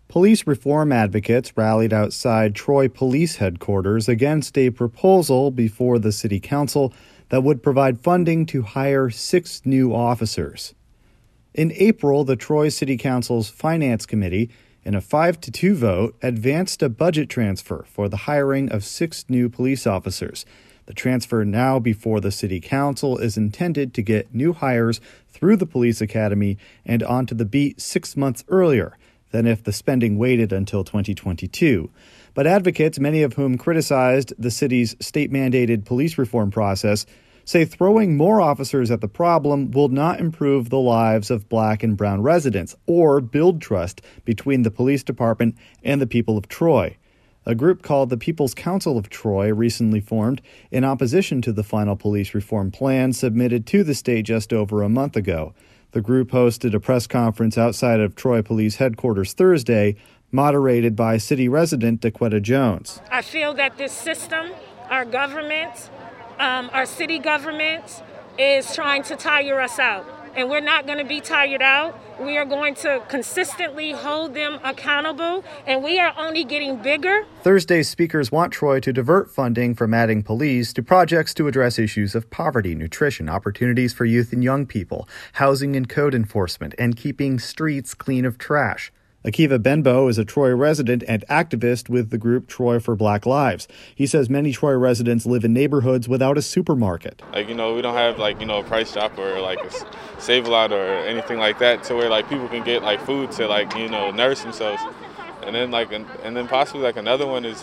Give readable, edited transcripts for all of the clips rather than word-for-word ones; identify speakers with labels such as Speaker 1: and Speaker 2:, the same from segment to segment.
Speaker 1: Police reform advocates rallied outside Troy Police Headquarters against a proposal before the City Council that would provide funding to hire 6 new officers. In April, the Troy City Council's Finance Committee, in a 5-2 vote, advanced a budget transfer for the hiring of 6 new police officers. The transfer now before the City Council is intended to get new hires through the police academy and onto the beat 6 months earlier than if the spending waited until 2022. But advocates, many of whom criticized the city's state-mandated police reform process, say throwing more officers at the problem will not improve the lives of Black and brown residents or build trust between the police department and the people of Troy. A group called the People's Council of Troy recently formed in opposition to the final police reform plan submitted to the state just over a month ago. The group hosted a press conference outside of Troy Police Headquarters Thursday, moderated by city resident DeQuetta Jones.
Speaker 2: I feel that this system, our government, our city government, is trying to tire us out. And we're not going to be tired out. We are going to consistently hold them accountable, and we are only getting bigger.
Speaker 1: Thursday's speakers want Troy to divert funding from adding police to projects to address issues of poverty, nutrition, opportunities for youth and young people, housing and code enforcement, and keeping streets clean of trash. Akiva Benbow is a Troy resident and activist with the group Troy for Black Lives. He says many Troy residents live in neighborhoods without a supermarket.
Speaker 3: We don't have a Price Chopper or a Save-A-Lot or anything like that to where people can get food to nourish themselves. And then possibly another one is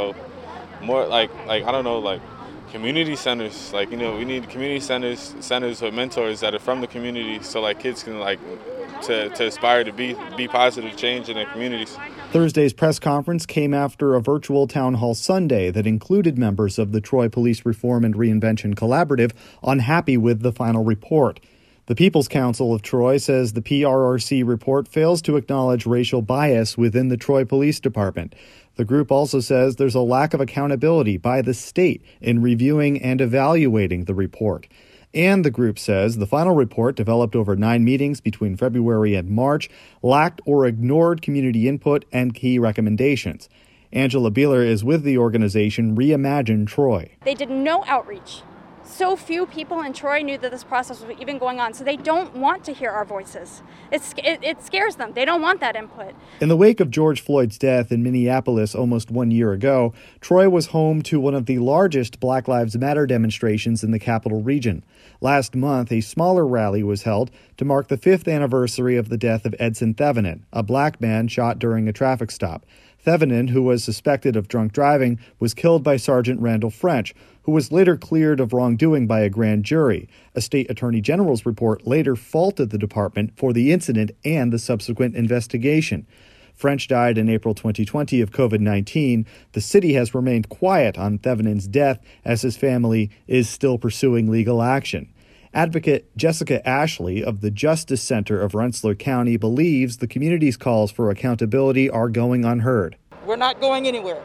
Speaker 3: more community centers. We need community centers with mentors that are from the community so kids can to aspire to be positive change in their communities.
Speaker 1: Thursday's press conference came after a virtual town hall Sunday that included members of the Troy Police Reform and Reinvention Collaborative unhappy with the final report. The People's Council of Troy says the PRRC report fails to acknowledge racial bias within the Troy Police Department. The group also says there's a lack of accountability by the state in reviewing and evaluating the report. And the group says the final report, developed over 9 meetings between February and March, lacked or ignored community input and key recommendations. Angela Beeler is with the organization Reimagine Troy.
Speaker 4: They did no outreach. So few people in Troy knew that this process was even going on, so they don't want to hear our voices. It scares them. They don't want that input.
Speaker 1: In the wake of George Floyd's death in Minneapolis almost 1 year ago, Troy was home to one of the largest Black Lives Matter demonstrations in the capital region. Last month, a smaller rally was held to mark the 5th anniversary of the death of Edson Thevenin, a Black man shot during a traffic stop. Thevenin, who was suspected of drunk driving, was killed by Sergeant Randall French, who was later cleared of wrongdoing by a grand jury. A state attorney general's report later faulted the department for the incident and the subsequent investigation. French died in April 2020 of COVID-19. The city has remained quiet on Thevenin's death as his family is still pursuing legal action. Advocate Jessica Ashley of the Justice Center of Rensselaer County believes the community's calls for accountability are going unheard.
Speaker 5: We're not going anywhere.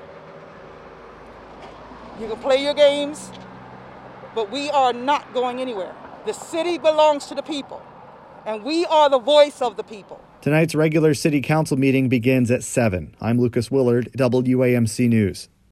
Speaker 5: You can play your games, but we are not going anywhere. The city belongs to the people, and we are the voice of the people.
Speaker 1: Tonight's regular city council meeting begins at 7. I'm Lucas Willard, WAMC News.